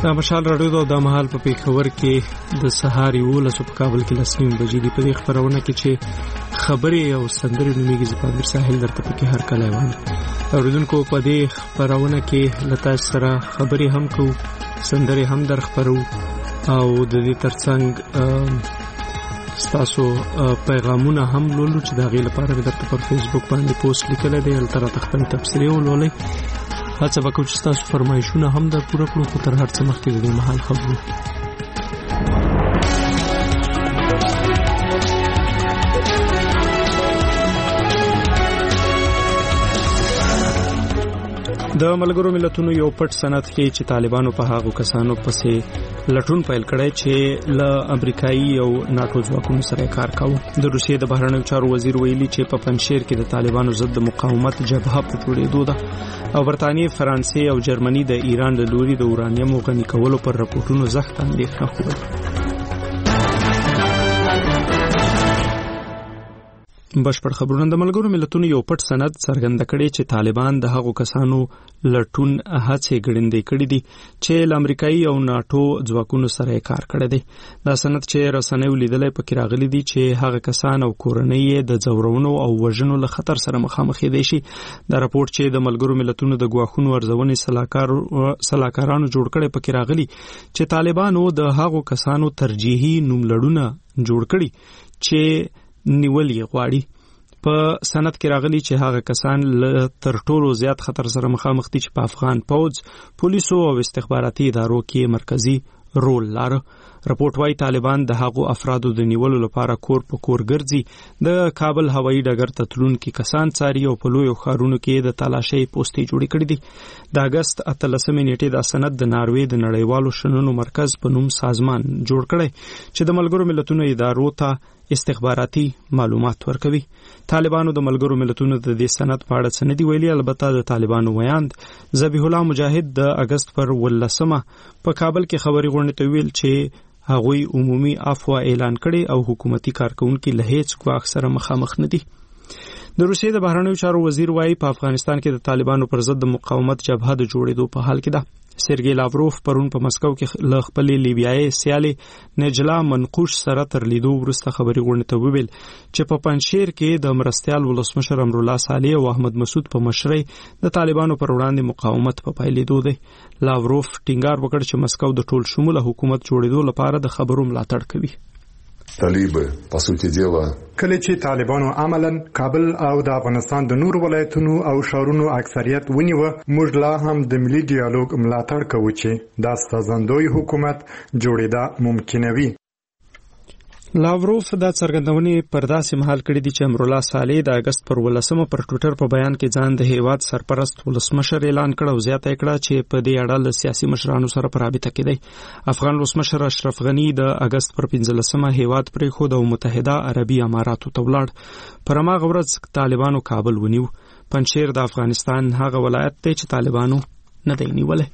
دا مشال راډیو د مهال په پیښور کې د سهار 11 په کابل کې لسنیم بجې دی. په دې خبرونه کې چې خبرې او سندرې نومېږي زپاندر ساحل درته پکې هر کله وایي. اوریدونکو په دې خبرونه کې لتا سره خبرې هم کوو، سندرې هم در خبرو او د دې ترڅنګ ستاسو پیغامونه هم لولو چې دا غي لپاره درته پر فیسبوک باندې پوسټ لیکل دی. البته خپل تفسیري ولولئ. هڅه وکړو چې تاسو فرمایشونه هم در پوره کړو، خو تر هر څه مخکې د محل خبرو. د ملګرو ملتونو یو پټ سند کې چې طالبانو په هغو کسانو پسې لټون پیل کړی چې له امریکایي او ناتو ځواکونو سره کار کاوه. د روسیې د بهرنیو چارو وزیر ویلي چې په پنځشیر کې د طالبانو ضد مقاومت جبهه په جوړېدو ده او برتانیې، فرانسې او جرمني د ایران له لوري د اورانیم غني کولو پر راپورټونو سخت اندېښنه خوده. بشپړ خبرونه. د ملګرو ملتونو یو پټ سند څرګنده کړي چې طالبان د هغو کسانو لټون هڅې ګړندې کړې دي چې له امریکایي او ناتو ځواکونو سره کار کړی دی. دا سند چې رسنیو لیدلې پکې راغلي دي چې هغه کسان او کورنۍ د ځورونو او وژنو له خطر سره مخامخ دي شي. دا راپورټ چې د ملګرو ملتونو د غواخونو ارزونې سلاکارانو جوړ کړي پکې راغلي چې طالبانو د هغو کسانو ترجیحي نوملړونه جوړ کړي چې نیولې غواړي. په سند کې راغلي چې هغه کسان تر ټولو زیات خطر سره مخامخ دي چې په افغان پوځ، پولیسو او استخباراتي ادارو کې مرکزی رول لري. راپورټ وايي طالبان د هغو افرادو د نیولو لپاره کور په کور ګرځي، د کابل هوایي ډګر ته تلونکي کسان څاري او په لویو ښارونو کې د تلاشۍ پوسټې جوړې کړې دي. د اگست 18 نیټې دا سند د ناروې د نړیوالو شنونو مرکز په نوم سازمان جوړ کړی چې د ملګرو ملتونو ادارو ته استخباراتي معلومات ورکوي. طالبانو د ملګرو ملتونو د دې سند په اړه څه نه دی ویلي. البته د طالبانو ویاند ذبیح الله مجاهد د اگست پر 18 په کابل کې خبري غونډه ته ویل چې هغوی عمومي عفو اعلان کړي او حکومتي کارکونکو له هیڅ ګواښ سره مخامخ نه دي. د روسیې د بهرنیو چارو وزیر وايي په افغانستان کې د طالبانو پر ضد مقاومت جبهه د جوړېدو په حال کې ده. سرګی لاوروف پرون په مسکو کې له خپل لیبیایي سیالي نجلا منقوش سره تر لیدو وروسته خبري غونډه ته ویل چې په پنځشیر کې د مرستيال ولسمشر امرالله صالح او احمد مسعود په مشرۍ د طالبانو پر وړاندې مقاومت په پایلیدو دی. لاوروف ټینګار وکړ چې مسکو د ټول شموله حکومت جوړېدو لپاره د خبرو ملاتړ کوي. طالبه په سوتي دیوا کله چې طالبانو عملاً کابل او د افغانستان د نور ولایتونو او شهرونو اکثریت ونیوه، موږ لا هم د ملي ډیالوګ ملاتړ کوو چې دا سازندوی حکومت جوړېدا ممکنوي. لاوروف دا څرګندونې پر داسې مهال کړې دي چې امرالله صالح د اگست پر 18 پر ټوئیټر په بیان کې ځان د هیواد سرپرست ولسمشر اعلان کړ او زیاته کړه چې په دې اړه له سیاسي مشرانو سره په رابطه کې دی. افغان ولسمشر اشرف غنی د اگست پر 15 هیواد پرې خو د متحده عربي اماراتو ته ولاړ. پر هغه ورځ طالبانو کابل ونیو. پنځشیر د افغانستان هغه ولایت دی چې طالبانو نه دی نیولې.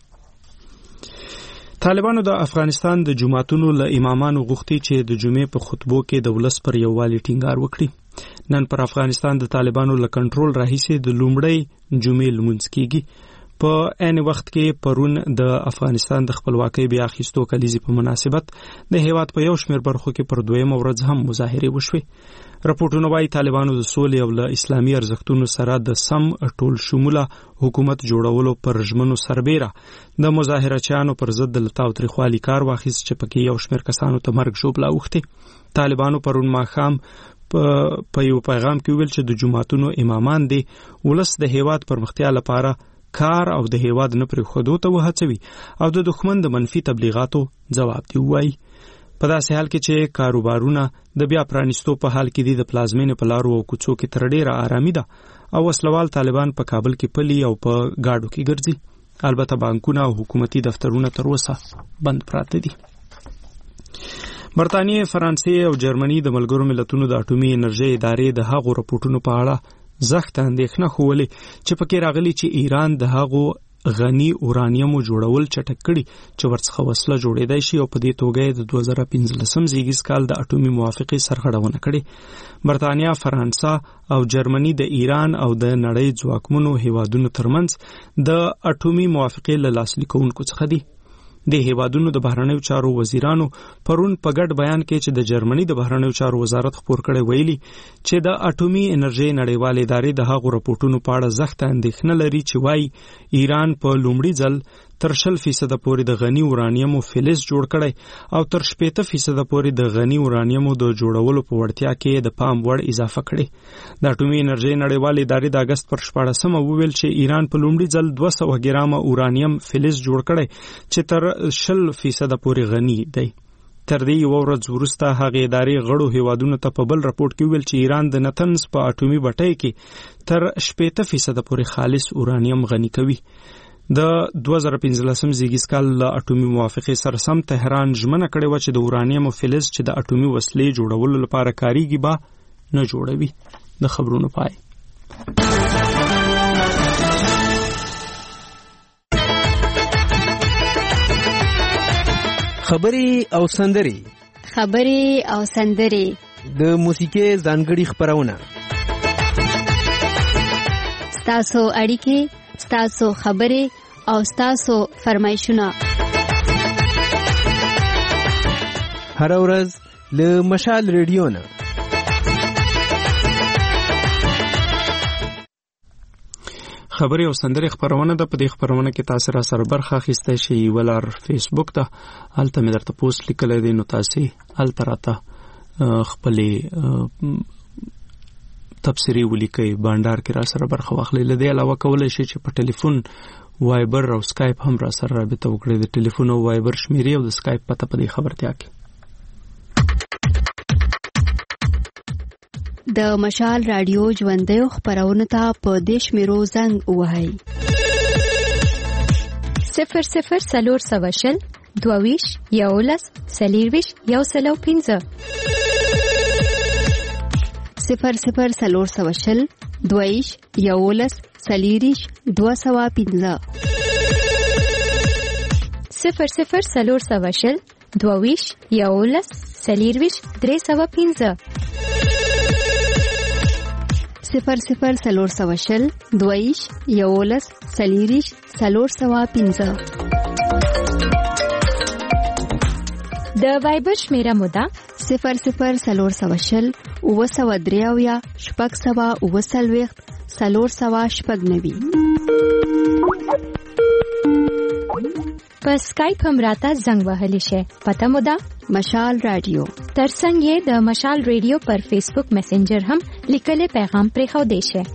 طالبانو د افغانستان د جماعتونو له امامانو غوښتي چې د جمعې په خطبو کې د ولس پر یووالي ټینګار وکړي. نن پر افغانستان د طالبانو له کنټرول راهیسې د لومړی جمعې لمونځ کیږي. په عین وخت کې پرون د افغانستان د خپلواکۍ بیا اخیستو کلیزې په مناسبت د هیواد په یو شمېر برخو کې پر دویمه ورځ هم مظاهرې وشوې. راپورټونه وايي طالبانو د سولې او له اسلامي ارزښتونو سره د سم ټول شموله حکومت جوړولو پر ژمنو سربېره د مظاهرچیانو پر ضد د تاوتریخوالي کار واخیست چې پکې یو شمېر کسانو ته مرګ ژوبله اوښتې. طالبانو پرون ماښام په یو پیغام کې ویل چې د جماعتونو امامان دي ولس د هیواد پرمختیا لپاره کار او د هیواد نه پرېښودو ته وهڅوي او د دښمن د منفي تبلیغاتو ځواب دی وایي. په داسې حال کې چې کاروبارونه د بیا پرانیستو په حال کې دي، د پلازمینې په لارو او کوڅو کې تر ډیره آرامي ده او وسلوال طالبان په کابل کې پلي او په گاډو کې ګرځي. البته بانکونه او حکومتي دفترونه تر اوسه بند پراته دي. برتانیې، فرانسې او جرمني د ملګرو ملتونو د اټومي انرژي ادارې د هغو راپورټونو په اړه زخت اندېښنه خوولې چې پکې راغلي چې ایران د هغو غني اورانیمو جوړول چټک کړي چې ورڅخه وسله جوړېدای شي او په دې توګه د 2015 زیږیز کال د اټومي موافقې سرغړونه کړي. برتانیا، فرانسه او جرمني د ایران او د نړۍ ځواکمنو هیوادونو ترمنځ د اټومي موافقې له لاسلیکونکو څخه دي. د هیوادونو د بهرنیو چارو وزیرانو پرون په ګډ بیان کې چې د جرمني د بهرنیو چارو وزارت خبر کړی ویلي چې د اټومي انرژي نړیوالې ادارې د هغو راپورټونو په اړه سخت اندېښنه لري چې وايي ایران په لومړي ځل تر 40% پورې د غني اورانیمو فلز جوړ کړي او تر 80% پورې د غني اورانیمو د جوړولو په وړتیا کې د پام وړ اضافه کړي. د اټومي انرژي نړیوالې ادارې د اگست پر 14 وویل چې ایران په لومړي ځل 200 ګرامه اورانیم فلز جوړ کړي چې تر 40% پورې غني دی. تر دې یو ورځ وروسته هغه ادارې غړو هیوادونو ته په بل راپورټ کې ویل چې ایران د نتنز په اټومي بټۍ کې تر 80% پورې خالص اورانیم غني کوي. د 2015 زیږیز کال له اټومي موافقې سره سم تهران ژمنه کړې و چې د اورانیم فلز چې د اټومي وسلې جوړولو لپاره کاریږي به نه جوړوي. د خبرونو پای. خبرې او سندري د موسیقي ځانګړي خبرونه ستاسو اړیکې ستاسو خبرې او ستاسو فرمایشونه هر ورځ له مشال ریډیو نه. خبري او سندري خبرونه د په دې خبرونه کې تاسو را سره برخه اخیسته شي ولر فیسبوک ته الته مې درته پوسټ لیکل دي نو تاسو الته راته خپلې تفسیری ولیکي بانډار کې را سره برخه واخلئ. لدې علاوه کولای شئ چې په ټلیفون وایبر او سکایپ هم را سره رابطه وکړئ. د ټلیفون او وایبر شمیرې او د سکایپ پته په دې خبرتیا کې. د مشال رادیو ژوندۍ خبرونه ته په دې شمیرو زنګ ووهئ 00 سلور سواشل 22 11 سلیرویش 105 00 سلور سواشل 22 11 سلیریش 205 00 سلور سواشل 22 11 سلیرویش 305 00 سلور سواشل 22 11 سلیریش 305 د وایبر شمیره مودا 00 سلور سواشل 903 شپږ سوا 9 سلور سوا شپږ 90 په سکایپ هم راته زنګ وهلی شي. پته مودا مشال رادیو. ترڅنګ یې د مشال رادیو پر فیسبوک میسنجر هم لیکلي پیغام پرې خو دی شي.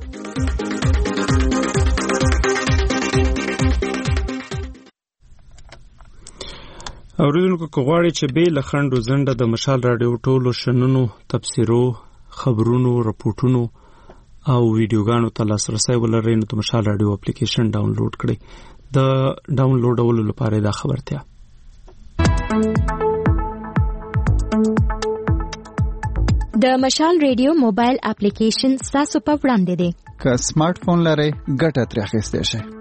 اوریدونکو کوغواړي چې به لخندو زنده د مشال رادیو ټولو شننو تفسیرو خبرونو رپورټونو او ویډیوګانو ته لاسرسي ولرئ نو د مشال رادیو اپلیکیشن ډاونلوډ کړئ. د ډاونلوډولو لپاره دا خبرتیا د مشال رادیو موبایل اپلیکیشن تاسو په وړاندې دی. که سمارټ فون لرئ ګټه ترې اخیستی شئ.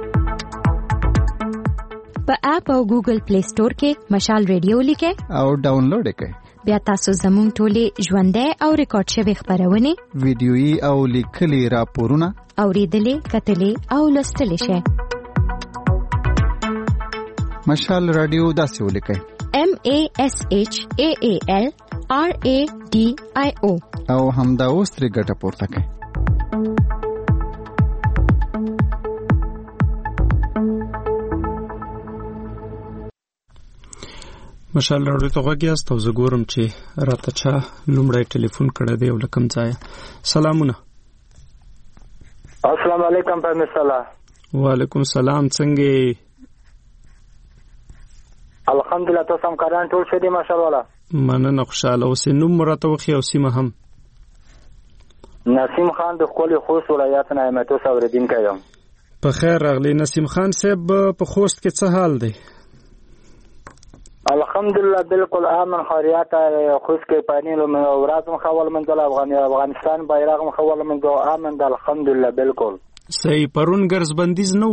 په اپ او ګوګل پلی سٹور کې مشال رادیو لیکئ او ډاونلوډ یې کړئ. بیا تاسو زموږ ټولې ژوندۍ او ریکارډ شوي خبرونه ویډیويي او لیکلي راپورونه اوریدلې کتلې او لوستلې شئ. مشال رادیو داسې ولیکئ MASHAAL RADIO او همدا اوس ترې ګټه پورته کړئ. مشال رادیو ته غوږیاست او زه ګورم چې راته چا لومړی ټلیفون کړی دی او له کوم ځایه. سلامونه. السلام علیکم پرمسلا. وعلیکم السلام. څنګه الحمدلله تاسو هم کاران ټول شه دي ماشاءالله. مننه خوشاله اوسې. نوم مرته وخی او سیمه هم. نسیم خان د خپل خوست ولایت نه یم. تاسو اوریدونکي یم. په خیر راغلی نسیم خان صاحب. په خوست کې څه حال دی؟ الحمدلله بالکل امن خیریت. خوست کې پانی له ورځ مخول منځل افغانستان بیرغ مخول منځل امن د الحمدلله بالکل. صحیح. پرون ګرځ بندیز نو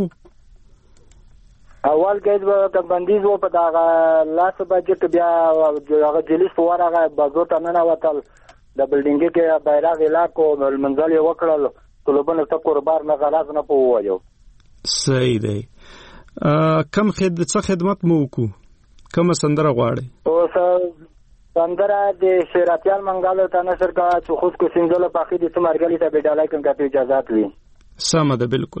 اول کې بندیز و په دغه لاس بجټ بیا هغه جلیس ورغه بازو ته نه وتل د بلډینګ کې بیرغ علاقو منځل وکړل طلبونه ته قربان نه غلاز نه پوهیو. صحیح دی. کم خدمت مو وکړو؟ کومه سندره غواړئ؟ او سندره د شیراتیان منګالو ته نشر کا چې خود کو سنگلو پاخې د سمارګلی ته بډالای کوم کته اجازه وي. سمه ده بالکل.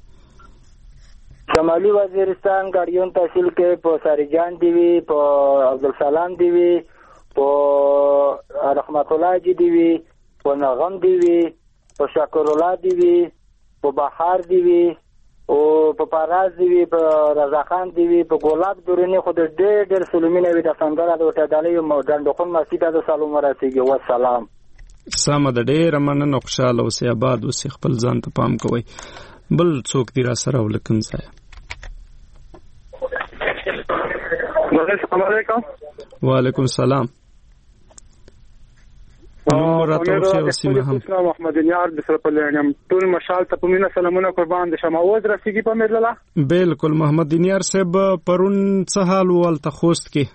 شمالي وزیرستان ګاډیون تحصیل کې په ساریجان دی وی، په عبدالسلام دی وی، په رحمت الله دی وی، په نغم دی وی، په شکر الله دی وی، په بهار دی وی، او په پاراز دی وی، په رضا خان دی وی، په ګلاب دورنی خو د ډېر سلومینه وی د سندره د وټدالې مودندخون مسجد د سلام ورسیږي. والسلام. سمه ده، ډېره مننه، خوشاله اوسئ، آباد اوسئ، خپل ځان ته پام کوئ. بل څوک دی را سره ولکم ځای؟ السلام علیکم. وعلیکم السلام. محمد نیار د سره په لینم ټول مشال ته په مینا سلامونه قربان دي. شمه اوس رسیدي په میرله. بالکل محمد نیار صاحب، پرون څه حال ول تخوست کې؟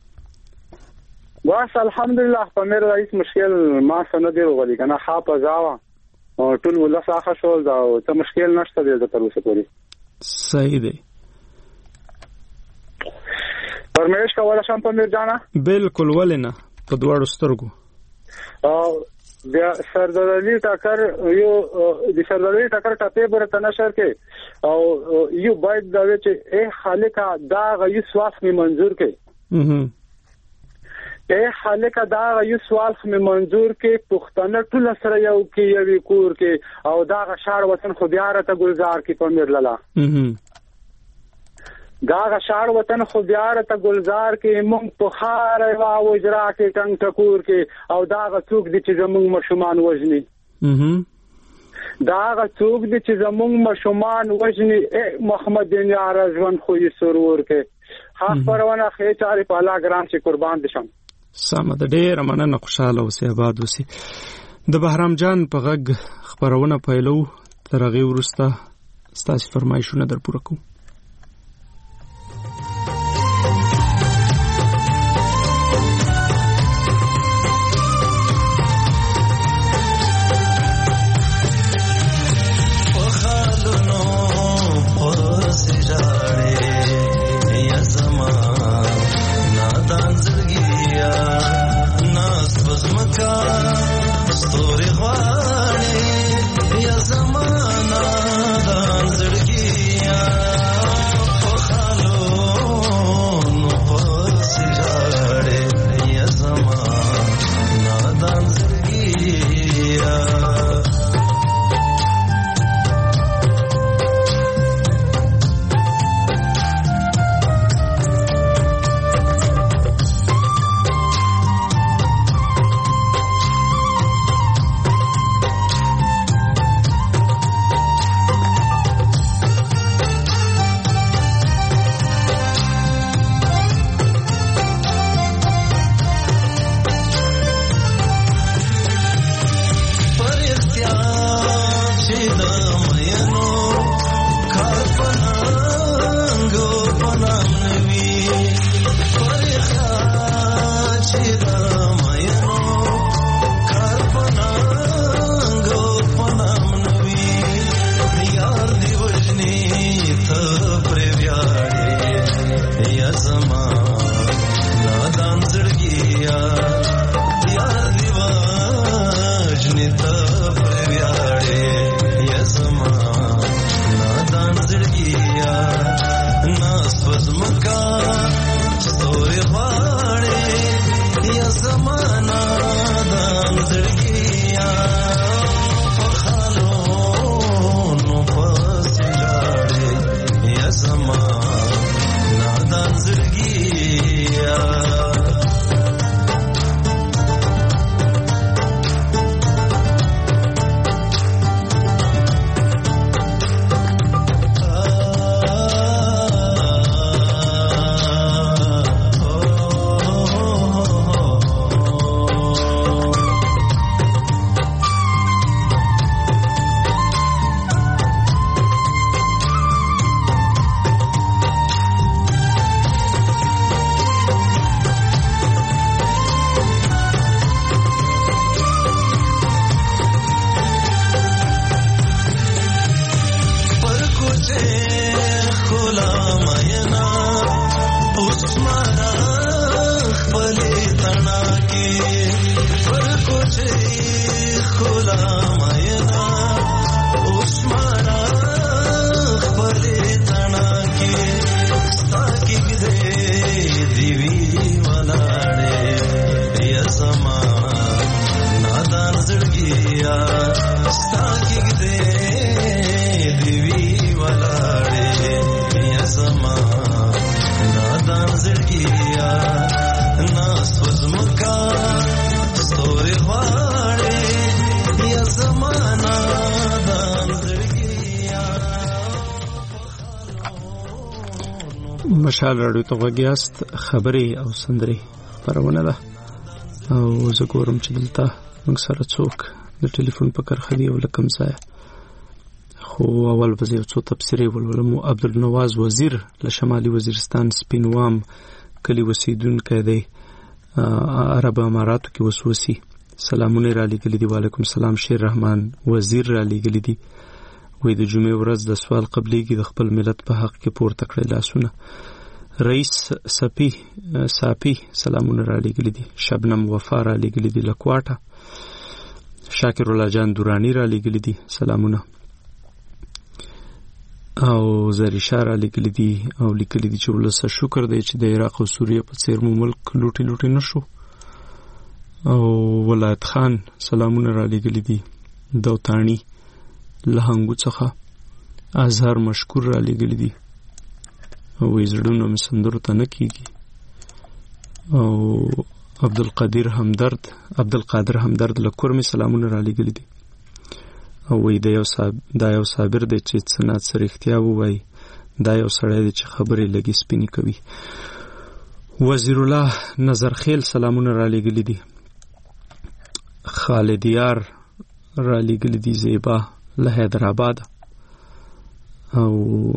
واس الحمدلله په میرله هیڅ مشکل ما سره دی وغلی کنه خاطه ځاوا ټول ولا ساخه شول دا ته مشکل نشته دی تر اوسه پورې. صحیح دی. پرمیش کا ولا شام په میر جانا؟ بالکل ولنه په دوړو سترګو. د سردارلی ټاکر یو د سردارلی ټاکر ټاپه برته نشر کې او یو باید دا چې اے خالقا دا غي سواس می منظور کې اے خالقا دا غي سواس می منظور کې پښتنه ټول سره یو کې یو کور کې او دا غ شار وطن خو بیا راته گلزار کې پمیر لاله دا غ شار وطن خو بیا راته گلزار کې مونږ په خار وا وجرا کې ټنګ ټکور کې او دا غ څوک دي چې زمونږ مشومان وژني دا غ څوک دي چې زمونږ مشومان وژني محمد نیار ځوان خو یې سرور کې حق پرونه خې چاري په الله ګرام چې قربان دي شم. سمه ده، ډېره مننه، خوشاله اوسئ، آباد اوسئ. د بهرام جان په غږ خبرونه پیلو، تر هغې وروسته ستاسې فرمایشونه در پوره کوو. مشال راډیو ته غوږیاست. خبرې او سندرې خپرونه ده او زه ګورم چې دلته موږ سره څوک د ټلیفون په کرښه دی او له کوم ځایه. خو اول به زه یو څو تبصرې ولولم. عبدالنواز وزیر له شمالي وزیرستان سپینوام کلي اوسېدونکی دی، عرب اماراتو کې اوسي. سلامونه را لېږلي دي. وعلیکم سلام. شیر رحمان وزیر را لېږلي دي، وی د جمعې ورځ د سوال قبلېږي د خپل ملت په حق کې پورته کړی لاسونه. رئیس ساپی سلامونه را لېږلي دي. شبنم وفا را لېږلي دي لکواټه. شاکر الله جان دورانی را لېږلي دي سلامونه. او زریشا را لېږلي دي او لیکلي دي چې ولسه شکر دی چې د عراق او سوریه په څېر مو ملک لوټي نشو. او ولایت خان سلامونه را لېږلي دي دوتانی لهنګو څخه. اظهر مشکور را لېږلي دي او زړونه مې سندرو ته نه کېږي. او عبدالقادر همدرد له کور مې سلامونه را لېږلي دي او وی دا یو صابر دی چې څه نه څه رښتیا ووایي، دا یو سړی دی چې خبرې لږې سپینې کوي. وزیر الله نظرخیل سلامونه را لېږلي دي. خالدیار را لېږلي دي زیبا له حیدرآباد. او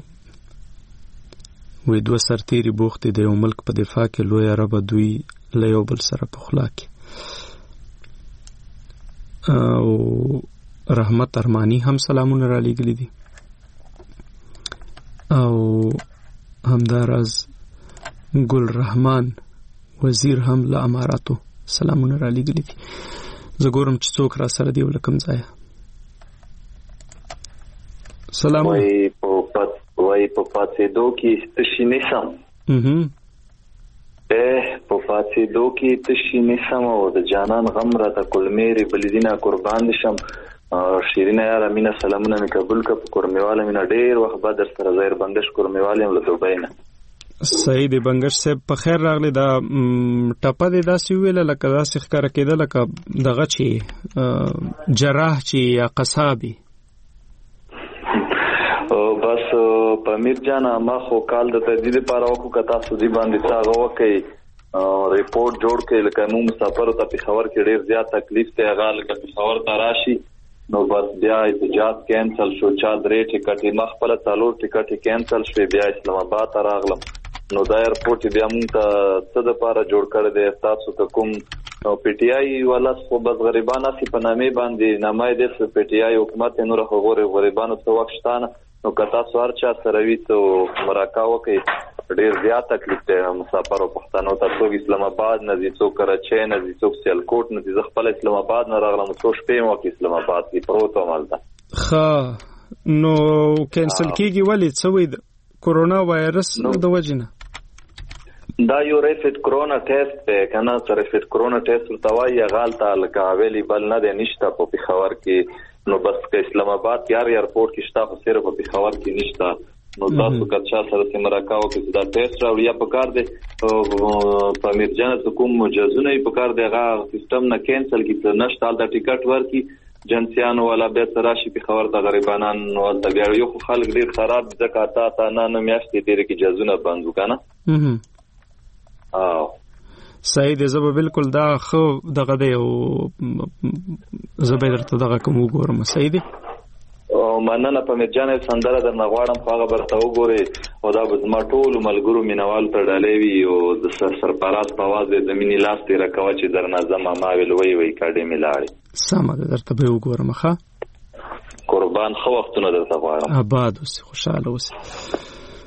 وی دوه سرتیري بوختې د یو ملک په دفاع کې لوی عربه دوی له یو بل سره په خلا کې. او رحمت ارمانی هم سلامونه را لېږلي دي. او همداراز ګل رحمان وزیر هم له اماراتو سلامونه را لېږلي دي. زه ګورم چې څوک را سره دی او له کوم ځایه. سلام. وای په پاتېدو کې تشي نسم په پاتېدو کې تشي نسم او د جانان غم را ته کلمېرې بلیدینه قربان شم. شیرینه یاره مینا سلامونه مې قبول کړه. په کورمیواله مینا ډېر وخت بعد در سره ظاهر بنګش کورمیواله یم له دوبۍ نه. صحیح دی بنګش صاحب په خیر راغلی. دا ټپه دې داسې وویله لکه داسې ښکاره کېده لکه دغه چې جراح چې یا قصابي. بس په امیر جان ما خو کال د تجدید لپاره وکړو که تاسو دې باندې څه هغه وکړئ ریپورټ جوړ کړئ لکه موږ مسافرو ته پېښور کې ډېر زیات تکلیف دی هغه لکه پېښور ته راشي نو بس بیا احتجاج کینسل شو. چا 3 ټکټې ما خپله 4 ټکټې کینسل شوې. بیا اسلام آباد ته راغلم نو دا ایرپورټ بیا موږ ته څه دپاره جوړ کړی دی تاسو ته کوم پی ټي آی والا خو بس غریبان هسې په نامې باندې نامه یې دی پی ټي آی حکومت یې نوره خو غریبانو څه وخت شته نه نو که تاسو هر چا سره وي څه مراکه وکړئ. ډېر زیات تکلیف دی مسافرو پښتنو ته. څوک اسلام آباد نه ځي، څوک کراچۍ نه ځي، څوک سیالکوټ نه ځي. زه خپله اسلام آباد نه راغلم څو شپې مو کې اسلام آباد کې پروت وم هلته. ښه نو کینسل کېږي ولې څه وایي د کورونا وایرس د وجې نه؟ دا یو ریپټ کرونا ټیسټ دی که نه څه ریپټ کرونا ټیسټ ورته وایي هغه هلته لکه اویلیبل نه دی نشته په پېښور کې. نو بس که اسلام آباد کې هر ایرپورټ کې شته خو صرف په پېښور کې نشته. نو تاسو که چا سره سم راکا وکړئ چې دا ټیسټ راوړي یا پکار دی په امیرجان ته کوم مجازونه یې پکار دی هغه سیسټم نه کینسل کړي څه نشته هلته ټکټ ورکړي جنسیانو والا بېرته راشي پېښور ته غریبانان نو هلته بیا یو خو خلک ډېر خراب دي ځکه اته نه میاشتې تېرې کې جازونه بند وو که نه. صحیح دی. زه به بالکل دا ښه دغه دی او زه به درته دغه کوم وګورم. صحیح دی. مننه په میرجان سندره درنه غواړم خو هغه به ورته وګورئ او دا به زما ټولو ملګرو مینوالو ته ډالۍ وي او د سرفراز په اواز به د مینې لاس تېره کوه چې درنه ځمه ما ویل وی کاډې مې لاړې. سمه ده درته به یې وګورم. ښه قربان ښه وختونه درته غواړم. آباد اوسې خوشحاله اوسې.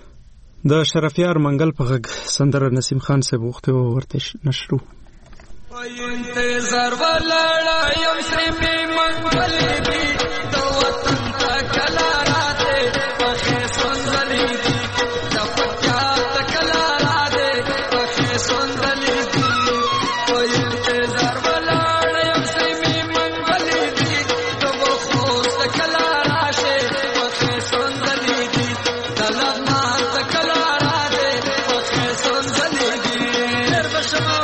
د شرفیار منګل په غږ سندره نسیم خان صاحب غوښتې وه ورته نشرو. انتظار ولاړه یم سری می منګلې دي د وطن ته کلا راته پخې سنځلې دي د پټیا ته کلا راته پخې سنځلې دي او انتظار ولاړه یم سری می منګلې دي د وخت ته کلا راشه پخې سنځلې دي د لغمان ته کلا راته پخې سنځلې دي هر بشما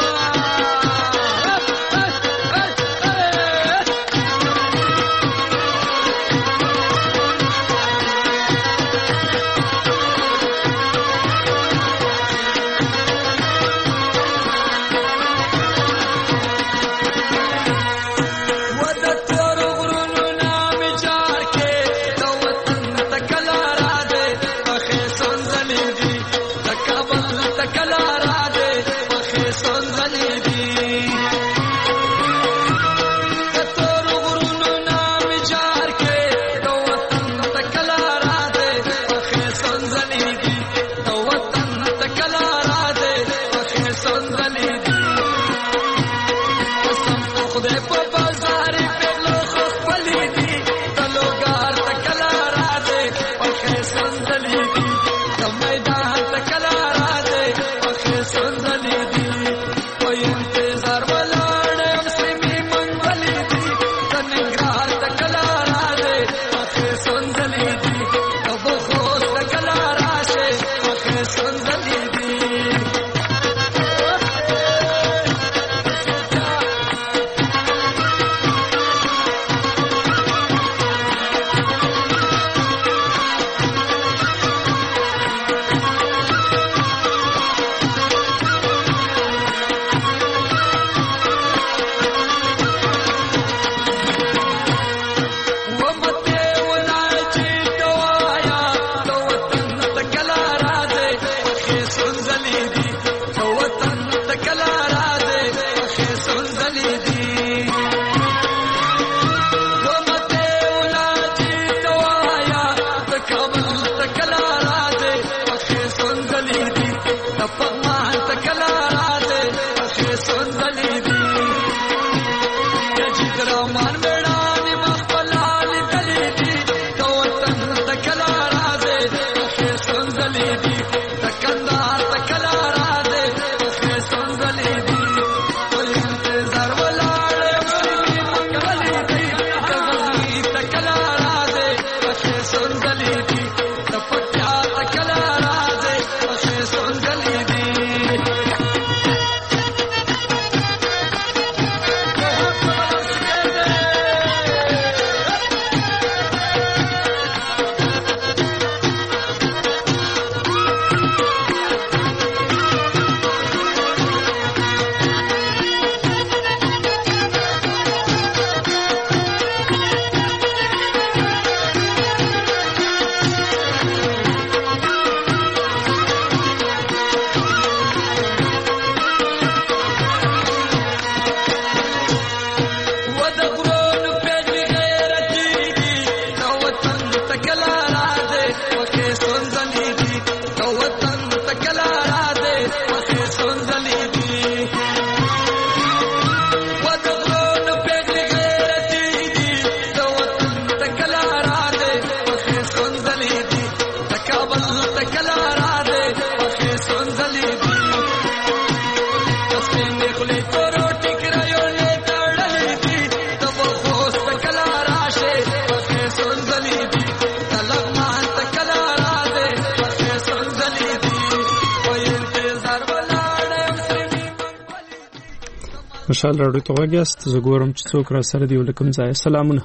مشال راډیو ته وګیاست زه ګورم چې څوک را سره دی ولکم ځای سلامونه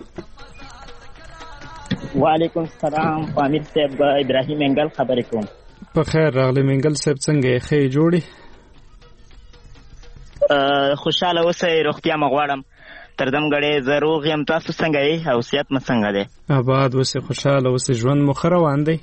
وعلیکم السلام پامیر صاحب ابراهیم انګل خبرې کوم په خیر راغلی منګل صاحب څنګه یې ښه جوړې خوشاله اوسئ روغتیا مو غواړم تر دم غړې زه روغ یم تاسو څنګه یې او صحت مو څنګه دی آباد اوسئ خوشاله اوسئ ژوند مو ښه روان دی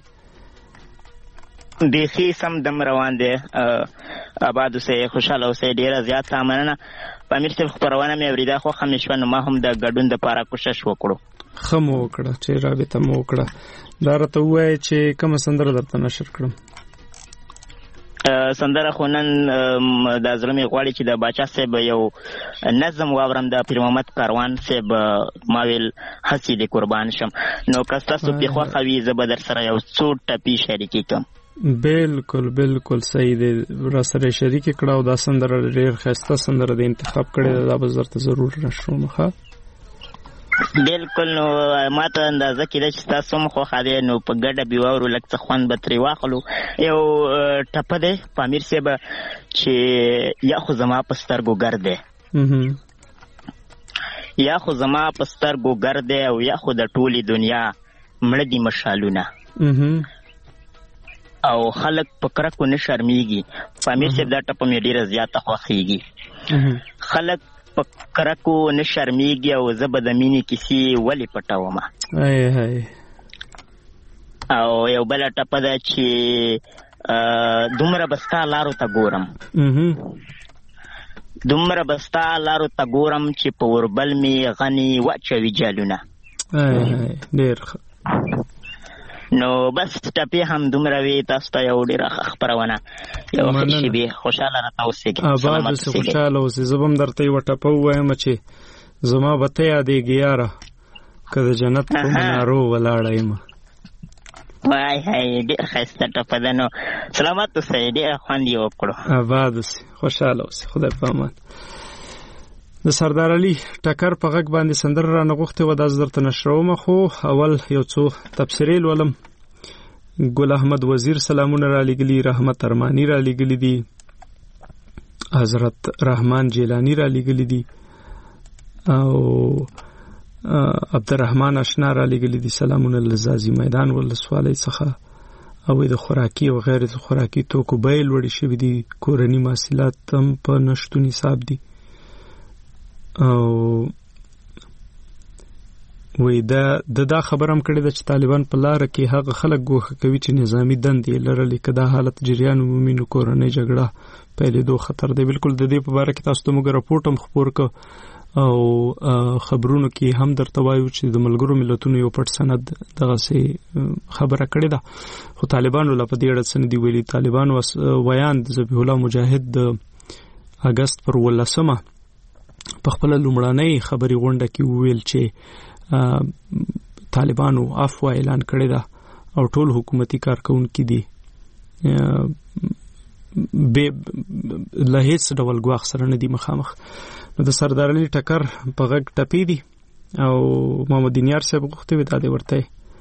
بیخي سم دم روان دی آباد اوسئ خوشاله اوسئ ډېره زیاته مننه پامیر صاحب خپرونه مې اورېده خوښه مې شوه نو ما هم د ګډون دپاره کوشش وکړو ښه مو وکړه چې رابطه مو وکړه دا راته ووایه چې کومه سندره درته نشر کړم سندره خو نن د زړه مې غواړي چې د باچا صاحب یو نظم واورم د پیر محمد کاروان صاحب ما ویل هسې د قربان شم. نو که ستاسو پې خوښه وي زه به در سره یو څو ټپي شریکې کړم. بالکل صحیح دی، را سره شریکې کړه او دا سندره ډېر ښایسته سندره د انتخاب کړې ده، دا به زه درته ضرور راشوم. ښه بالکل. نو ما ته اندازه کېده چې تاسو هم خوښه دی، نو په ګډه بې واورو لږ څه خوند به ترې واخلو. یو ټپه دی پامیر صاحب چې یا خو زما په سترګو ګرد دی، یا خو زما په سترګو ګرد دی، او یا خو د ټولې دنیا مړه دي مشالونه، او خلک په کرکو نه شرمیږي. پامیر صاحب دا ټپه مې ډېره زیاته خوښېږي. خلک په کرکو نه شرمیږي او زه به د مینې کیسې ولې پټومه. او یو بله ټپه ده چې دومره به ستا لارو ته ګورم، دومره به ستا لارو ته ګورم چې په وربل مې غني واچوي جالونه. ډېر نو بس ټپې هم دومره وي. تاسو ته یو ډېره ښه خپرونه، یو ښه شېبې خوشحاله راته اوسېږي. آباد اوسې، خوشحاله اوسې. زه به هم درته یوه ټپه ووایم چې زما به ته یادېږي یاره که د جنت په منارو ولاړه یم. وای هی ډېر ښایسته ټپه ده. نو سلامت اوسئ، ډېره خوند یې وکړو. آباد اوسې، خوشحاله اوسې، خدای په امان. د سردار علي ټکر په غږ باندې سندره رانه غوښتې وه، دا زه درته نشرومه. خو اول یو څو تبصرې لولم. ګل احمد وزیر سلامونه را لېږلي، رحمت ارماني را لېږلي دي، حضرت رحمان جیلانی را لېږلي دي، او عبدالرحمن اشنا را لېږلي دي سلامونه له ځاځي میدان ولسوالۍ څخه. او د خوراکي او غیر خوراکي توکو بیې لوړې شوي دي، کورني محصولات هم په نشتون حساب دي. او وی دا خبر هم کړی ده چې طالبان په لاره کې هغه خلک ګوښه کوي چې نظامی دندې لرلې، که دا حالت جریان ومومي نو کورنۍ جګړه پیلېدو خطر دی. بالکل د دې په باره کې تاسو ته موږ راپورټ هم خپور کړ او خبرونو کې هم درته وایو چې د ملګرو ملتونو یو پټ سند دغسې خبره کړې ده، خو طالبانو لا په دې اړه څه نه دي ویلي. طالبانو ویان د ذبیح الله مجاهد د اګست پر 18 په خپله لومړنۍ خبري غونډه کې وویل چې طالبانو عفو اعلان کړی ده او ټول حکومتي کارکونکي دي له هیڅ ډول ګواښ سره نه دي مخامخ. نو د سردار علي ټکر په غږ ټپې دي او محمد دینیار صاحب غوښتې وي دا دې ورته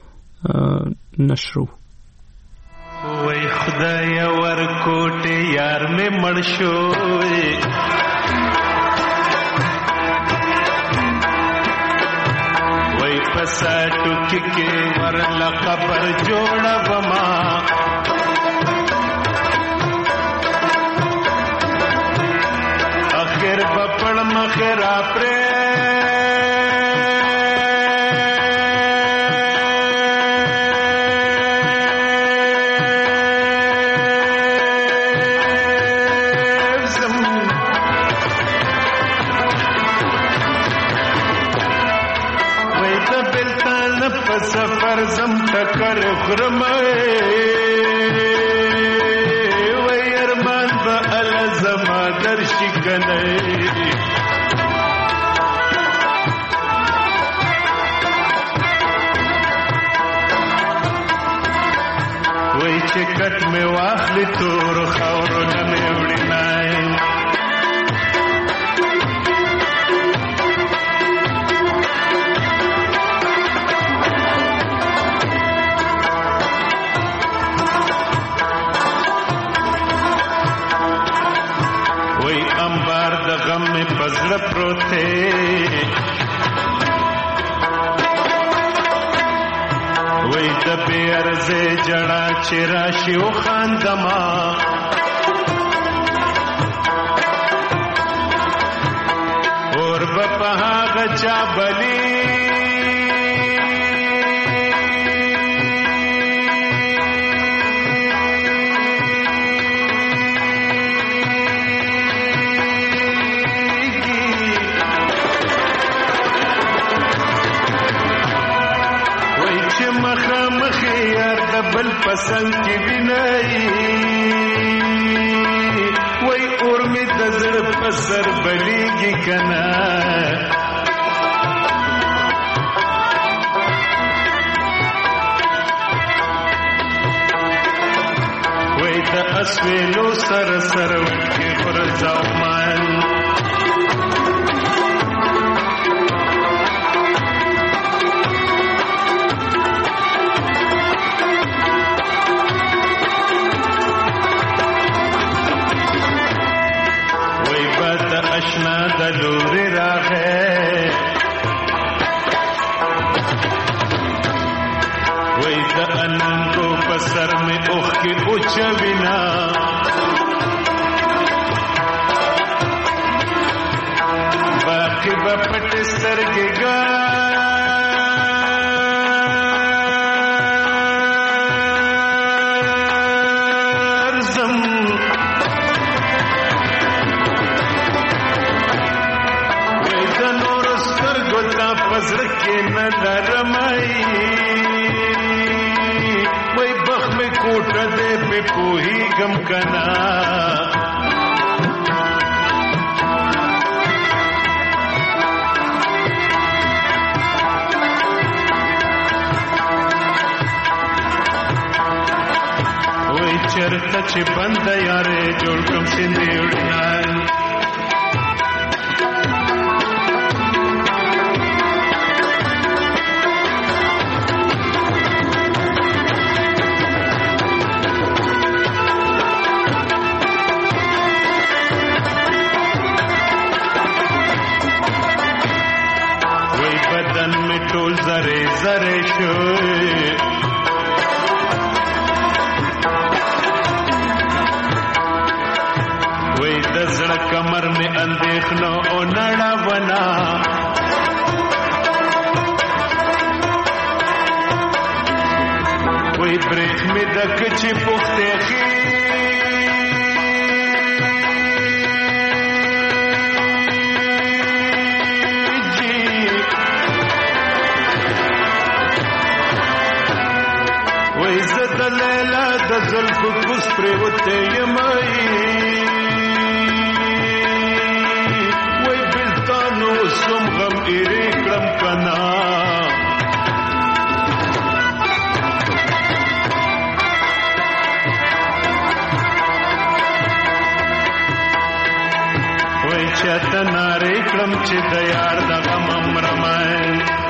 نشرو. وای خدای ورکوټې یار مې مړ شوی، وای پساټو کې ورله قبر جوړه بما، اخر بپړ مخرا پرې سفر زم ټکر خرم وای ارمان به ال زما درشي کنه، وای چې کټ مې واخلې تور خاورو نه مې وړي نای، امبار د غم میں پزړه پروته، وای د بیرزه جڑا چیرا شیو خاندما، اور بپها غچا بلی بل پسند کی بینائی زړه په سر بلیږي کنه وای د اسویلو سر سر وکي غرزاو مان اشنا د لوري راغې وای د اننګو په سر مې اوخ کې اوچوینا باقي په پټ سترګې پزړکې نه لرمای وای بخ مې کوټه دې په پوهی غم کنا وای چرته چې بند یارې جوړ کوم سیندې وړنال ټول زره زره شوی وای د زړه کمر می اندېښنه او نړا ونا وای برېخ می د کچې پخته خي د لیلا د زلفو کوس پریوته یمای وای بلتانو سم غم ایری کړم کنا وای چاته ناری کړم چې د یار د غم امرمای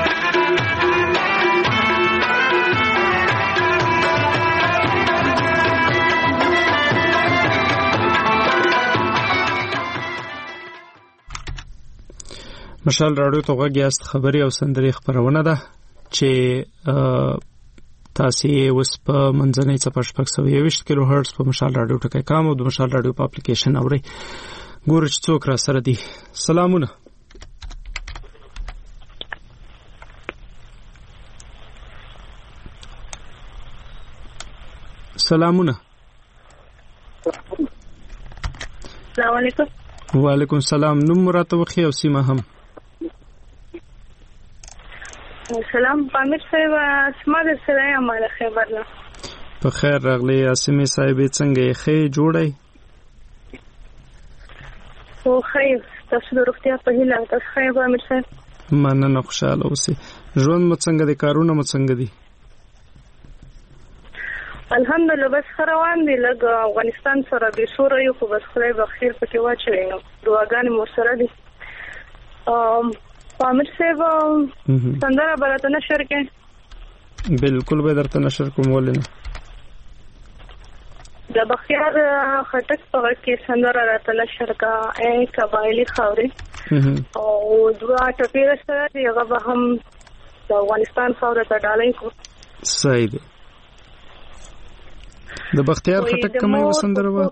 مشال راډیو ته غږیاست خبري او سندري خبرونه ده چې تاسو یې اوس په منځنۍ څپه 620 کیلو هرتز په مشال راډیو ټکي کام او د مشال راډیو په اپلیکیشن اوري ګور چې څوک را سره دي سلامونه سلامونه السلام علیکم وعلیکم السلام نوم راته وخی او سیمه هم سلام پامیر صاحب اسما در سره یم مال خبر نه په خیر راغلی اسمه صاحب څنګه خې جوړای او خیر تاسو د روغتیا په هیله تاسو خیر پامیر صاحب مننه خوشاله اوسئ ژوند مو څنګه دي کارونه مو څنګه دي الحمدلله بس روان دي لږ افغانستان سره به سوره یو خو بس خدای بخیر پکې واچوي نو دعاګانې مو سره دي پامیر صاحب سندره برته نشر کې بالکل به درته نشر کوم ولنه د بخیار خټک په کې سندره راته نشر کا اے قبایلی خاورې او دوا ټپیر سره دی هغه به هم د افغانستان خاورې ته ډالۍ کو صحیح دی د بختیار خټک کومه وسندره و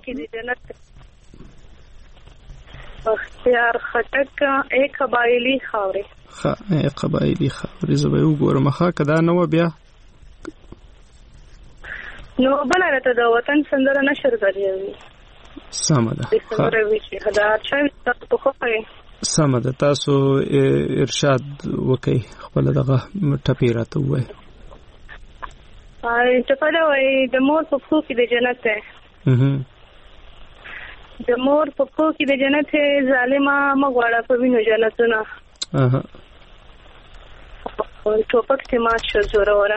بختیار خټک اے قبایلی خاورې اے قبایلی خاورې زه به وګورم ښه کدا نو بیا نو بل راته د وطن سندره نشر کړی سمه ده سمه ده تاسو ارشاد وکي خپل دغه ټپی راته وای ټپه دا وای د مور په خو کې د جنت ده د مور په کو کې د جنت ظالمه مغواړه په وینو جنتونه ټوپک تیمات شو زوروره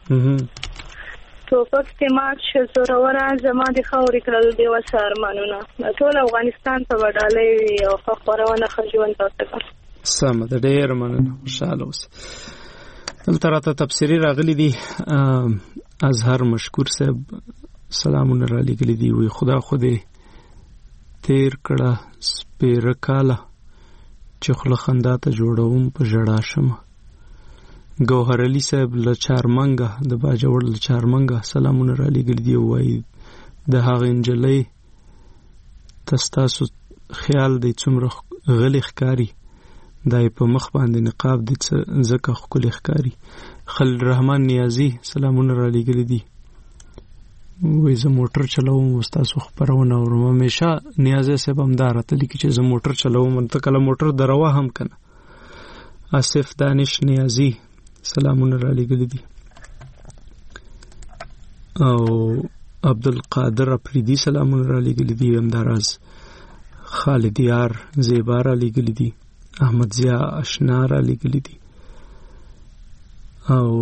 ټوپک تیمات شو زوروره زما د خاورې کړل دی وسار مانونه ټول افغانستان په وډالۍ او خبرونه خجوان تاسو سم د ډېر مننه خوشاله اوسه دلته راته تفسیری راغلی دی اظهر مشکور صاحب سلامونه را لګلی دی وی خدا خوده تیر کړه سپیره کاله چې خله خندا ته جوړوم په ژړا شم ګوهر علي صاحب له چارمنګه د باجوړ له چارمنګه سلامونه را لګلی دی وای د هغه انجلۍ تاسو خیال دی څومره غلی ښکاری دای په مخ باندې نقاب د زکه خپل ښکاری خلیل الرحمن نیازی سلامونه را لګلی دی وای زه موټر چلوم تاسو خبرونه اورم همیشه نیازه صاحب هم دارته لیکي چې زه موټر چلوم ته کله موټر دروا هم کنه اسف دانش نیازی سلامونه را لګلی دی او عبدالقادر افریدی سلامونه را لګلی دی همداراز خالد یار زیبا را لګلی دی احمد ضیا اشنا را لګلی دی او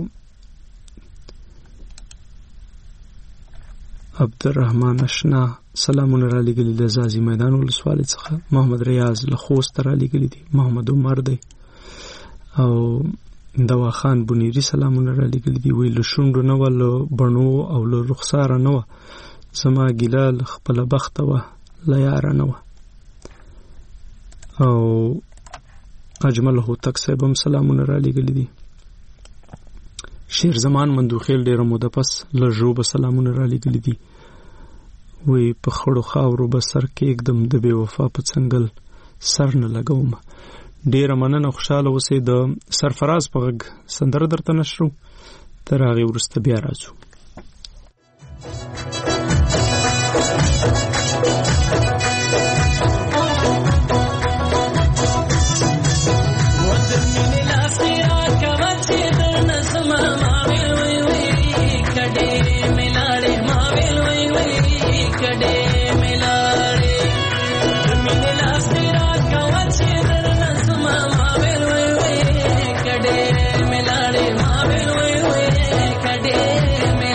عبدالرحمن اشنا سلامونه را لګلی د زازی میدان ولسوالۍ څخه محمد ریاض له خوست را لګلی دی محمد عمر دی او دوا خان بنيري سلامونه را لګلی دی ویل شوندو نو ول بڼو او له رخسار نو زما ګلال خپل بخت و لا یار نو او اجمل هوتک صاحب هم سلامونه را لګلی دی شیر زمان مندوخیل ډیر موده پس له جوب سلامونه را لګلی دی وی په خړو خاورو بسر کې एकदम د بے وفا په څنګل سر نه لګوم ډیر مننه خوشاله اوسې د سرفراز په غږ سندره درته نشرو تر هغه وروسته بیا راځو کډې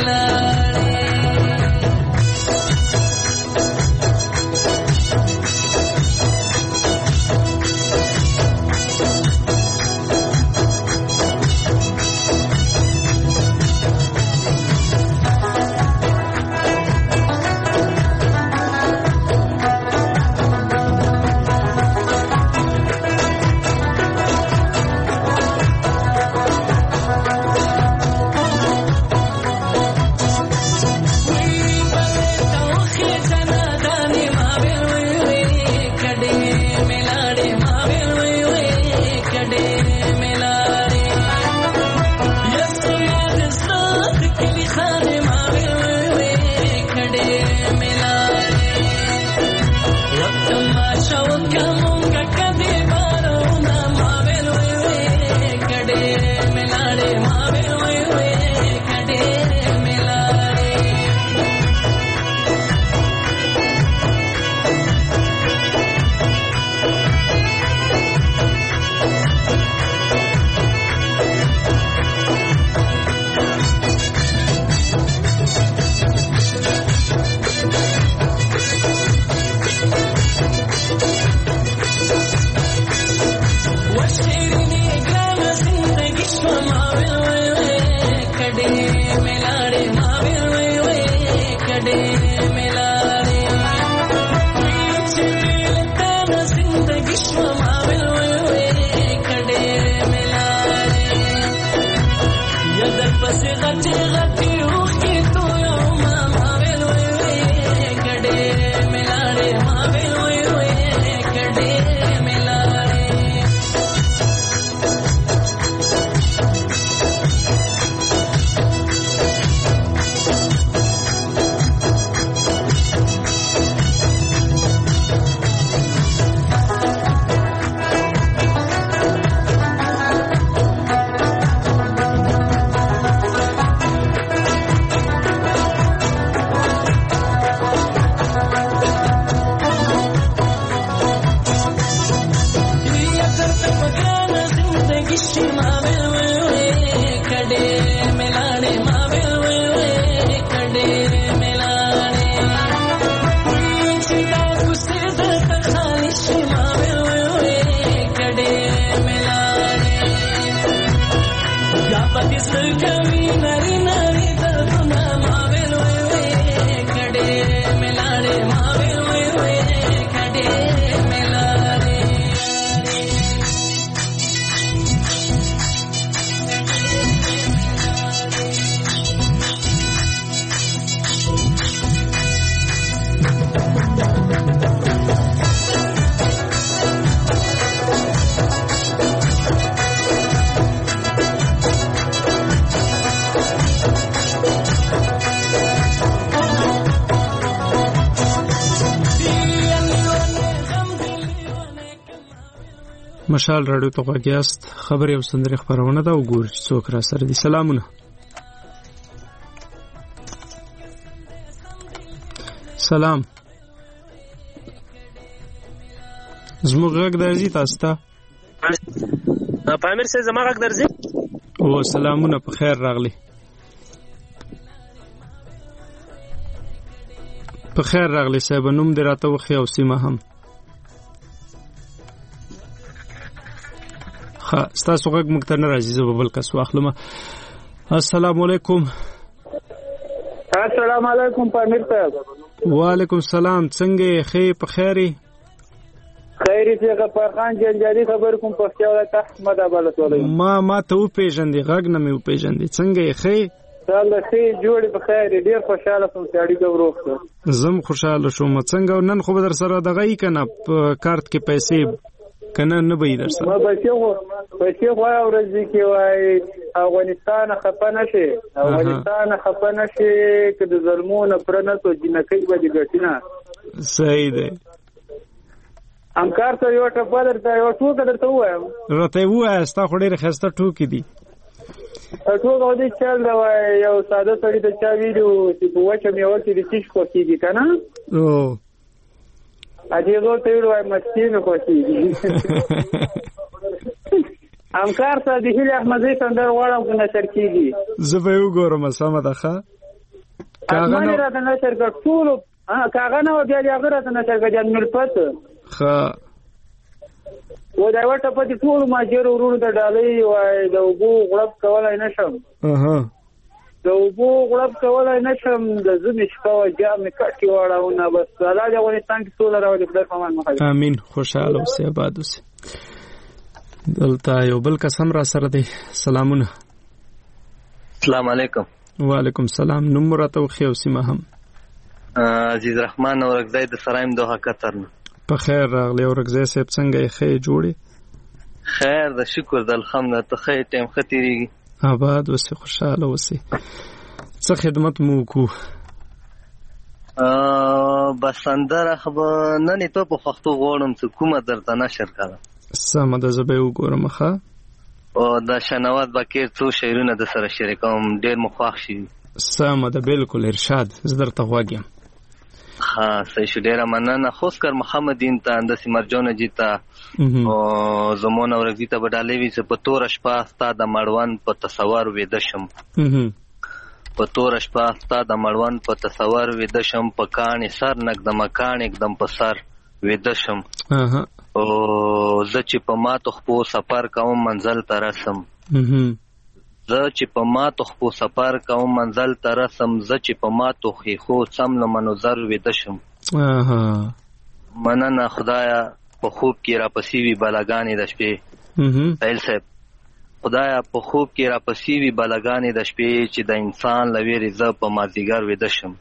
مشال رادیو ته غواګیاست خبري او سندري خبرونه دا وګورئ چې څوک را سره دي. سلامونه. سلام. زموږ غږ درځي تاسو ته؟ پامیر سه زما غږ درځي؟ او سلامونه په خیر راغلی. په خیر راغلی صاحب، نوم دې راته وخی او سیمه هم. ستاسو غږ موږ ته نه راځي، زه به بل کس واخلم. السلام علیکم. السلام علیکم پامیر صاحب. وعلیکم السلام. څنګه ښه په خیرې؟ خیرې چې غفرخان جنجالي خبر کوم پښتو ولایت احمد آباد ولایت. ما ته و پیژندې، غږ نه مې و پیژندې. څنګه ښه؟ الله ښه جوړې په خیر، ډیر خوشاله سوم چې اړیکه وروخته. زم خوشاله شوم. څنګه نن خو به در سره دغه یې کنه په کارت کې پیسې کنه نه به در سره. ما پیسې خو ورځي کې وای افغانستان خپه نشي، افغانستان خپه نشي چې د ظلمونو پرنه تو جنکې به دي ګټینه. صحیح دی. امکار ته یو ټپ درته یو ټوک درته وایم. راته وای ستا خو ډېر خسته ټوکی دي. ټوک او دې چل دا یو ساده سړی ته چا ویلو چې په وچه میوه کې د تیش کوکیږي کنه. او اجازه ته وای مستی نه کوکیږي. امکار ته د هیله احمدي څنګه وړم کنه ترکیږي. زه به وګورم سمه ده ښه. کاغه نه راته نه شرکت ټول کاغه نه بیا هغه راته نه شرکت جن ملپت ښه و دا ورته په ټول ماجر ورونو د ډالۍ وای د وګو غړپ کولای نشم. د وګو غړپ کولای نشم، د زمي شپه جام کټي واړاونه بس الله دې افغانستان کې ټول راوړي خدای پامان مخه. امين. خوشاله اوسې آباد اوسې. دلته یو بل قسم را سره دی. سلامونه. السلام علیکم. وعلیکم السلام. نوم راته وخی او سیمه هم. عزیز رحمان اورګزای د سرایم دوه قطر نه. په خیر راغلی اورګزای صاحب، څنګه یې ښه جوړې؟ خیر د شکر د الحمد ته ښه ټیم ختیریږي. آباد اوسې خوشاله اوسې. څه خدمت مو وکړو؟ بس اندره خبر نن ته په پښتو غواړم چې کومه درته نشر کړم. سمه ده، زه به یې وګورم ښه. او د شنواد بکیر څو شعرونه د سره شریکوم، ډېر مو خوښ شي. سمه ده، بالکل ارشاد، زه درته غوږ یم. ها صحیح شو، ډېره مننه. خوسکر محمدین ته انداسې مرجانه جي ته او زمونه ورګي ته بدالې وي چې په تور شپه ستا د مړوند په تصور وېده شم. په تور شپه ستا د مړوند په تصور وېده شم، په کاڼې سر نږدم کاڼې اکدم په سر وېده شم. او زه چې په ماتو خپو سفر کوم منزل ته رسم. زه چې په ماتو خپو سفر کوم منزل ته رسم، زه چې په ماتو خیخو سم له منظر وېده شم. مننه خدایا په خوب کې را پسې وي بلاګانې د شپې. سهیل صاحب خدایا په خوب کې را پسې وي بلاګانې د شپې، چې د انسان له ویرې زه په مازدیګر وېده شم.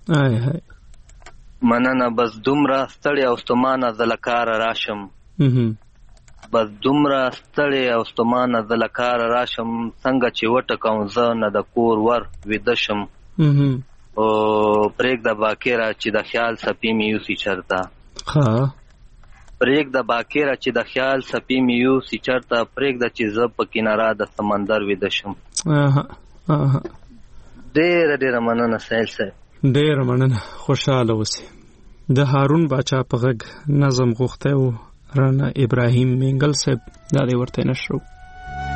مننه بس دومره ستړی او ستومانه زه له کاره راشم. بس دومره ستړی او ستومانه زه له کاره راشم، څنګه چې وټکوم زه نه د کور ور وېده شم. او پرېږده باکره چې د خیال سپي مې یوسي چرته. پرېږده باکره چې د خیال سپي مې یوسي چرته، پرېږده چې زه په کناره د سمندر وېده شم. ډېره ډېره مننه سهیل صاحب. ډېره مننه، خوشاله اوسې. د هارون باچا په غږ نظم غوښتی و رانه ابراهیم مینګل صاحب، دا دې ورته نشرو.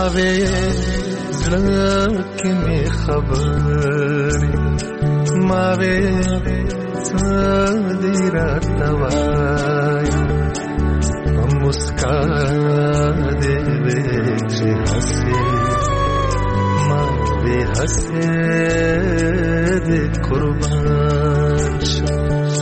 وې زړه کې مې خبرې ما وې دې راته وایه په مسکا دې وې چې هسې ما وې هسې دې قربان شم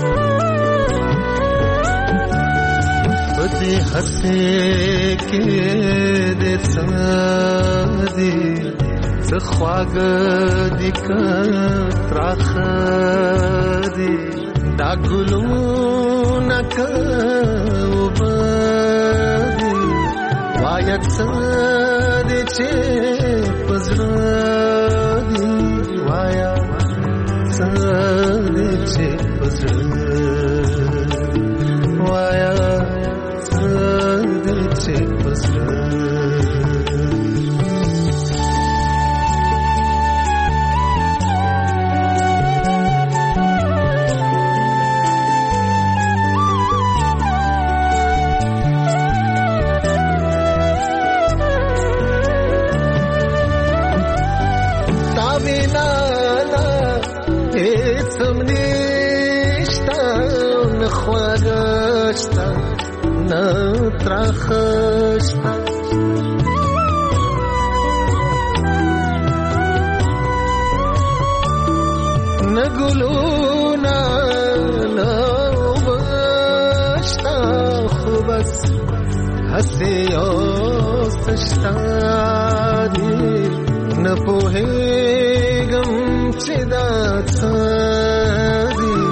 په دې هسې کې دې سادي څه خواږه دي که تراخه دي دا ګلونه که اوبه دي وایه څه دې چې په زړه دي وایه څه دې چې په زړه وایه څه دې چې په زړه تراخشتا نگلونا نوبشتا خوبس حسی آسشتا دی نپوهیگم چی دا تادی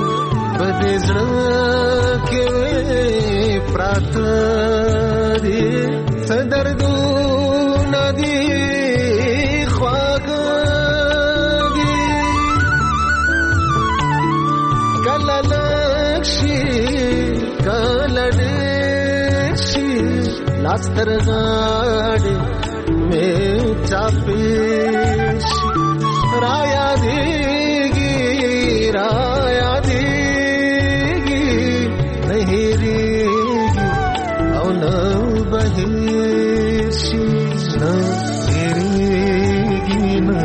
بدزرکی پراتا دی صدردو ندی خواگا دی کلا لکشی کلا دیشی لاستر غاڑی میں چاپیشی رایا دیگی رایا دیگی نہیں ریگی او نہ بہیشی نہ ریگی نہ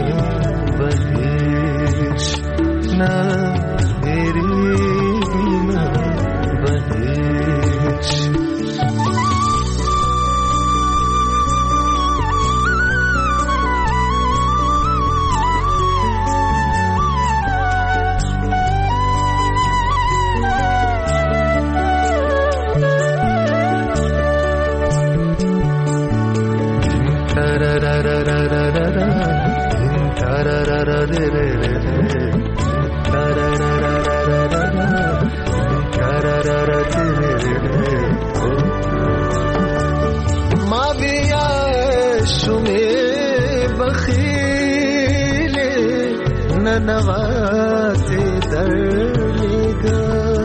بہیش نہ ریگی نہ بہیش نواته درلګا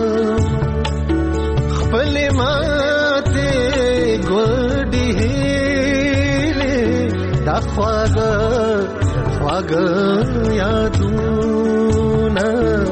خپل ماته ګوډي هله دا خواږه یادونه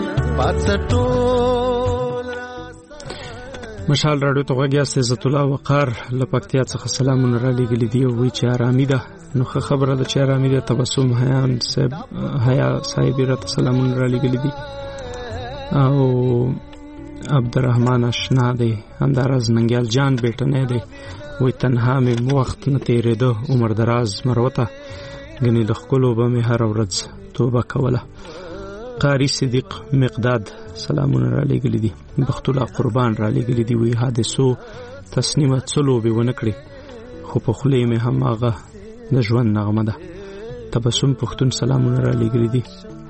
پاتټول مشال راډیو ته غږی است عزت الله وقار لپکتیا څخه سلامونه را لګل دي او وی چې آرامي ده نو خبره ده چې آرامي ده تبسم حیا صاحب را سلامونه را لګل دي او عبدالرحمن اشنا دی همدارز ننګیال جان بیٹه نه دی وی تنها مې وخت نه تیرېده عمر دراز مروته غني د خپلو به مې هر ورځ توبه کوله قاری صدیق مقداد سلامونه را لګل دي بخت الله قربان را لګل دي وی حادثو تسنیمه څلو به ونکړي خو په خله مې هم هغه د ژوند نغمه ده تبسم پښتون سلامونه را لګل دي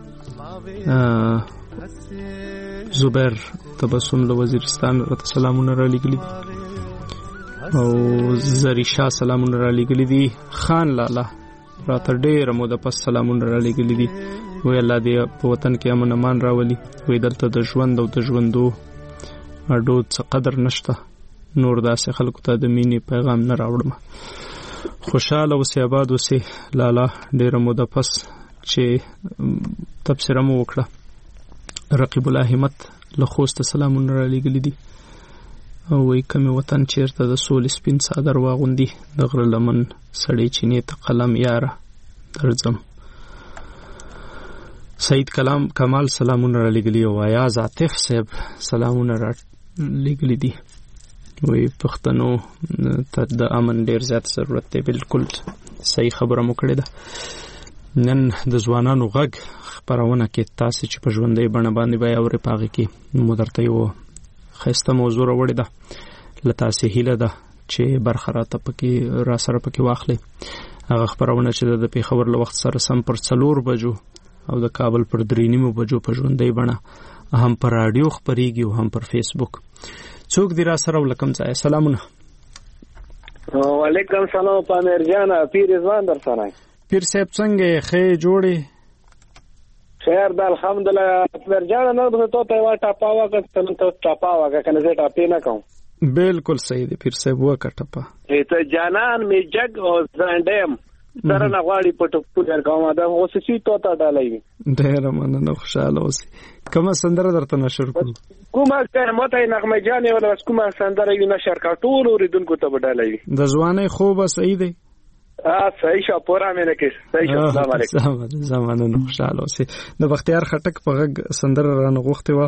زبیر تبسم له وزیرستان را سلامونه را لګل دي او زریشا سلامونه را لګل دي خان لالا را تر ډېر مو د پس سلامونه را لګل دي وی الله دې په وطن کې امن امان راولي وی دلته د ژوند او د ژوندو اډو څه قدر نشته نور داسې خلکو ته د مینې پیغام نه راوړم خوشاله اوسې آباد اوسې لالا ډېر مو د پس چې تبصره مو وکړه رقیب الله همت له خوست سلامونه را لګل دي او وی کوم وطن چیرته د سولې سپین صادر واغوندي د غره لمن سړی چینې ته قلم یاره درځم. سید کمال سلامونه را لګلی او ایاز عاطف صاحب سلامونه را لګلی دي. وی پښتنو ته د امن ډیر زیات ضرورت دی. بالکل صحیح خبره مو کړې ده. نن د ځوانانو غږ خبرونه کې تاسو چې په ژوندۍ بڼه باندې بیا اورې پاغي کې مو درته یو خسته موضوع راوړې ده. لته سه هیله ده چې برخه راته پکې را سره پکې واخلې. هغه خبرونه چې د پیښور له وخت سره سم پر 4 بجو او د کابل پر 3:30 بجو په ژوندۍ بڼه هم پر رادیو خبريږي او هم پر فیسبوک. څوک دی را سره ولکم ځای؟ سلامونه. وعلیکم سلام پامیر جان، پیر رضوان در سره. پیر صاحب څنګه خې جوړې؟ خیر د الحمدلله. پیر جان نه به ته وا ټاپاوا که ته ټاپاوا که کنه زه ټاپې نه کوم. بالکل صحیح دی پیر صاحب وکړه ټاپا. ته جانان می جگ او زندم سره نه غواړي پټ پټ کومه ده اوس چې تو ته ډالای. ډیر مننه، خوشاله اوسې. کومه سندره درته نشر کړو؟ کومه ماته نغمه جان ولا کومه سندره یې نشر کا ټول اوریدونکو ته ډالای. د ځواني خوب صحیح دی. صحیح شو پورا مې نه کې. صحیح شو. السلام علیکم. زمانه خوشاله اوسې. د بختیار خټک په غږ سندره رانه غوښته و.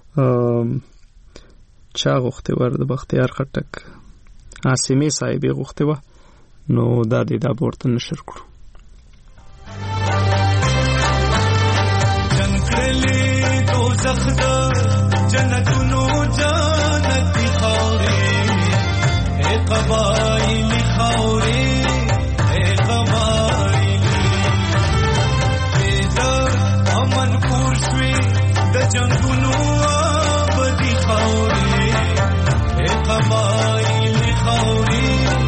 چا غوښته ور د بختیار خټک؟ عاصمي صاحب غوښته و. نو دا د ورته نشر کړو. جنګلې دوزخ د جنتونو جنتي خاورې اے قبایلی خاورې اے قبایلی د امن کور شوي د جنګونو آبادي خاورې اے قبایلی خاورې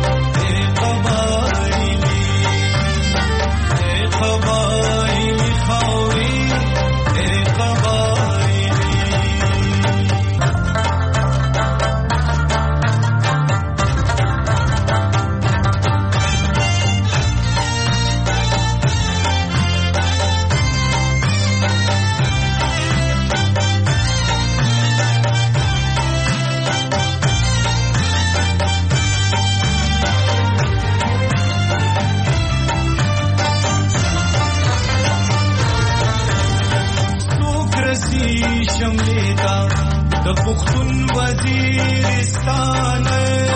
د پختون وزیرستان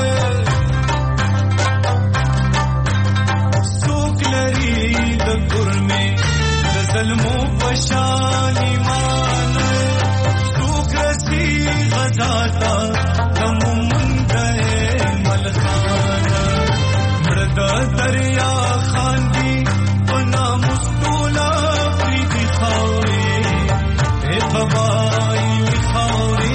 څوک لري د ګرمه د ظلمو پشان ایمان څوک رسی غزا تا زموږ ملخان مرد دریا خان دی بنا مستولا پریدی خاورې اے قبایلی خاورې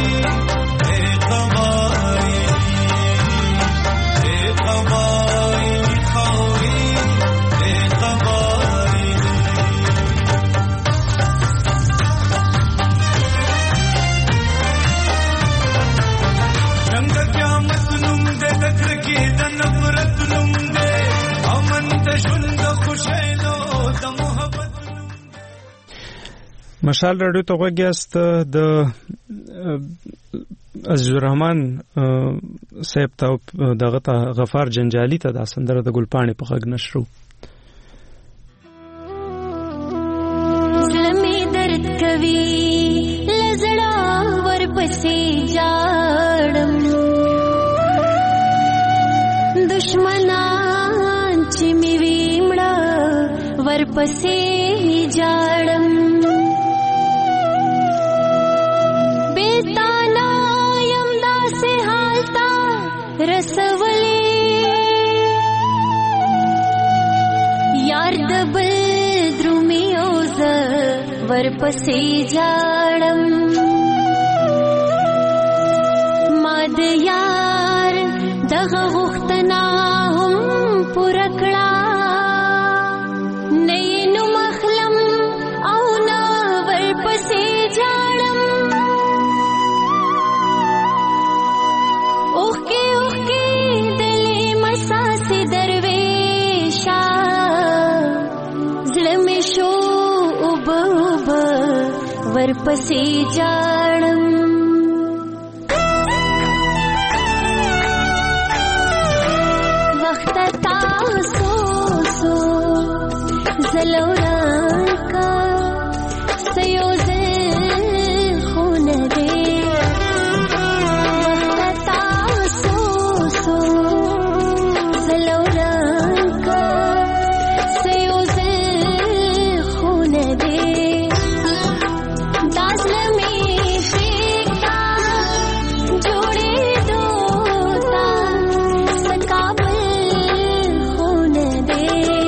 مشال رادیو ته غوږیاست. د عزیز الرحمن صاحب ته دغه ته غفار جنجالي ته دا سندره د ګلپاڼې په غږ نشرو. زلمې درد کوي لزړه ورپسې جاړم دشمنان چې مې ویمړه ورپسې جاړم رسولي یار د بل درومي اوز ورپسې جاړم ما د یار دغه غوښتنه هم پوره کړه نه یې نو مخلم او نه ورپسې جاړم ورپسې جاړم زلوران کا سیوزه خونه دی وقتا سو زلوران کا سیوزه خونه دی دازلمی فیکتا جوڑی دوتا سکابل خونه دی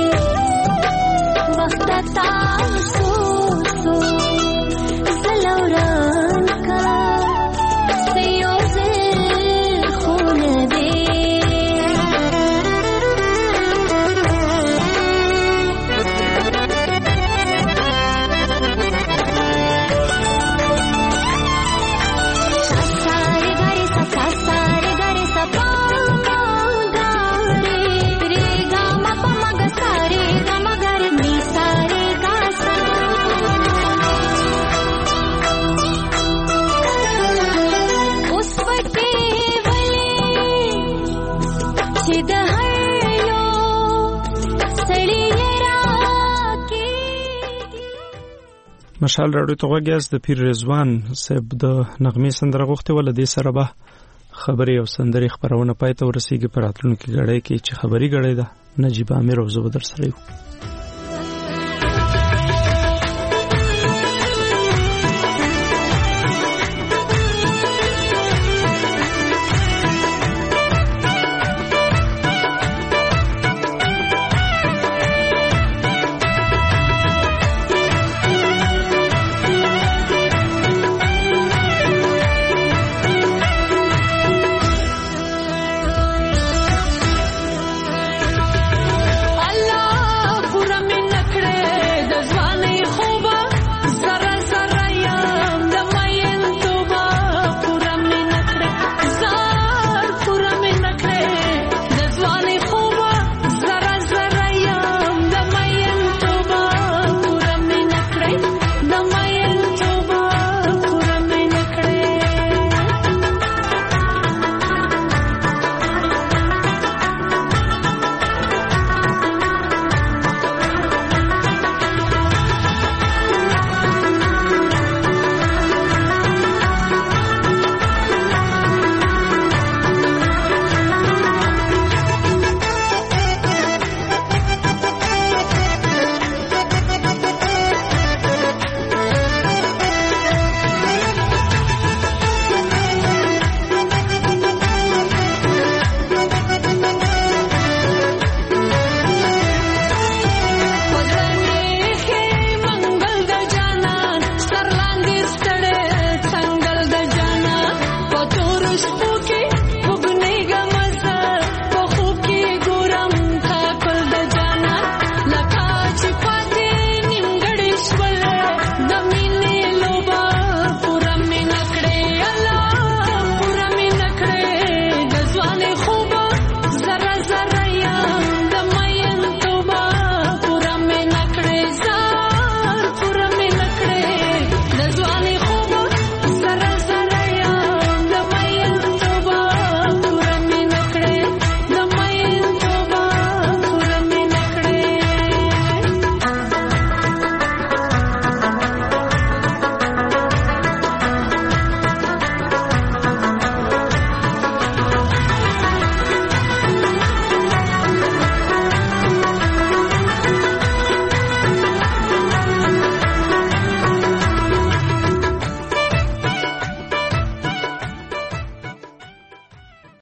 وقتا سو زلوران کا سیوزه خونه دی सारे गरे सा सारे गरे सा पा गा रे रे गा मा पा मा गा सारे गा मा गा रे मी सारे गा सा उस पटे वले छिद हयो सड़ियरा के مشال راډیو ته غوږیاست. د پیر رضوان صاحب د نغمې سندره غوښتې وله دې سره به خبرې او سندرې خپرونه پای ته ورسیږي. په راتلونکي ګړی کې چې خبري ګړی ده نجیب امیر او زه به در سره یو.